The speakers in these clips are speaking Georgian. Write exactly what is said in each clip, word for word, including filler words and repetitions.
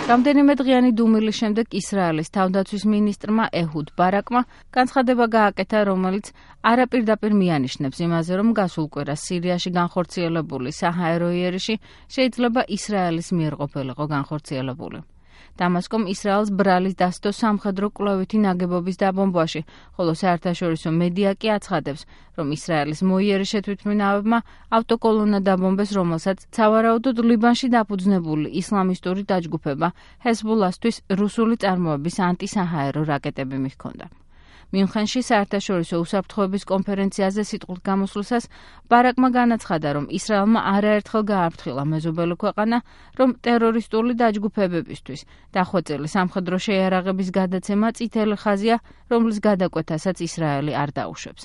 რამდენიმე დღიანი დუმილის შემდეგ ისრაელის თავდაცვის მინისტრმა ეჰუდ ბარაკმა განცხადება გააკეთა, რომელიც არაპირდაპირ მიანიშნებს იმაზე, რომ გასულ კვირას სირიაში განხორციელებული საჰაერო იერიში შეიძლება ისრაელის მიერ ყოფილიყო განხორციელებული. დამასკომ ისრაელს ბრალის დასდო სამხედრო კვლევითი ნაგებობის დაბომბვაში, ხოლო საერთაშორისო მედია კი აცხადებს, რომ ისრაელის მოიერი შეთვითმფრინავებმა ავტოკოლონა დაბომბეს, რომელსაც სავარაუდოდ ლიბანში დაფუძნებული ისლამისტური დაჯგუფება ჰეზბოლასთვის რუსული წარმოების ანტისაჰაერო რაკეტები მიჰქონდა. მიუნხენში საერთაშორისო უსაფრთხოების კონფერენციაზე სიტყვით გამოსვლისას ბარაკმა განაცხადა, რომ ისრაელმა არაერთხელ გააფრთხილა მეზობელი ქვეყანა, რომ ტერორისტული დაჯგუფებებისთვის დახვეწილი სამხედრო შეიარაღების გადაცემა წითელი ხაზია, რომლის გადაკვეთასაც ისრაელი არ დაუშვებს.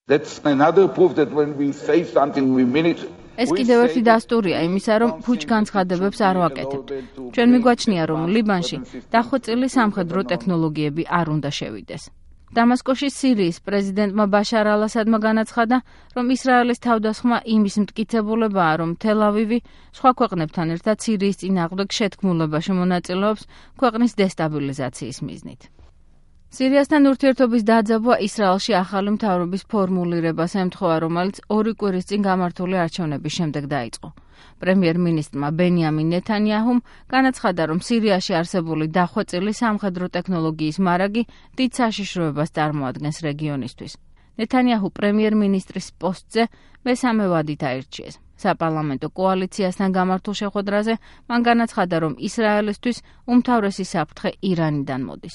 ეს კიდევ ერთი დასტურია იმისა, რომ ფუჭ განცხადებებს არ ვაკეთებთ. ჩვენ მიგვაჩნია, რომ ლიბანში დახვეწილი სამხედრო ტექნოლოგიები არ უნდა შევიდეს. დამასკოში სირიის პრეზიდენტმა ბაშარ ალ-ასადმა განაცხადა, რომ ისრაელის თავდასხმა იმის მტკიცებულებაა, რომ თელ-ავივი სხვა ქვეყნებთან ერთად სირიის წინააღმდეგ შეთქმულებაში მონაწილეობს ქვეყნის დესტაბილიზაციის მიზნით. სირიასთან ურთიერთობის დაძაბვა ისრაელში ახალი მთავრობის ფორმულირებას ემთხვევა, რომელიც ორი კვირის წინ გამართული არჩევნების შემდეგ დაიწყო. პრემიერ-მინისტრმა ბენიამინ ნეთანიაჰუმ განაცხადა, რომ სირიაში არსებული დახვეწილი სამხედრო ტექნოლოგიის მარაგი დიდ საშიშროებას წარმოადგენს რეგიონისთვის. ნეთანიაჰუ პრემიერ-მინისტრის პოსტზე მესამე ვადით აირჩიეს. საპარლამენტო კოალიციასთან გამართულ შეხვედრაზე მან განაცხადა, რომ ისრაელისთვის უმთავრესი საფრთხე ირანიდან მოდის.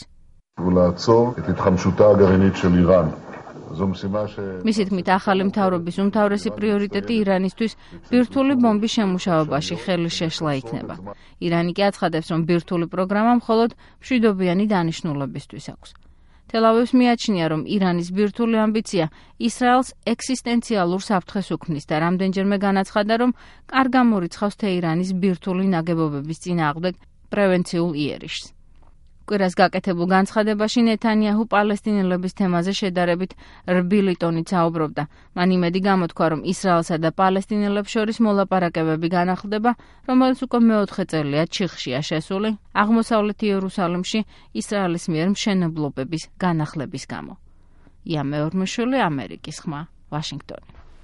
მისი თქმით, ახალი მთავრობის უმთავრესი პრიორიტეტი ირანისთვის ბირთვული ბომბის შემუშავებაში ხელის შეშლა იქნება. ირანი კი აცხადებს, რომ ბირთვული პროგრამა მხოლოდ მშვიდობიანი დანიშნულებისთვის აქვს. თელ-ავივს მიაჩნია, რომ ირანის ბირთვული ამბიცია ისრაელს ექსისტენციალურ საფრთხეს უქმნის და რამდენჯერმე განაცხადა, რომ არ გამორიცხავს თეირანის ბირთვული ნაგებობების წინააღმდეგ პრევენციულ იერიშს. კვირას გაკეთებულ განცხადებაში ნეთანიაჰუ პალესტინელების თემაზე შედარებით რბილი ტონით საუბრობდა. მან იმედი გამოთქვა, რომ ისრაელსა და პალესტინელებს შორის მოლაპარაკებები განახლდება, რომელიც უკვე მეოთხე წელია ჩიხშია შესული აღმოსავლეთ იერუსალიმში ისრაელის მიერ მშენებლობების განახლების გამო. ია მეორმეშვილი, ამერიკის ხმა, ვაშინგტონი.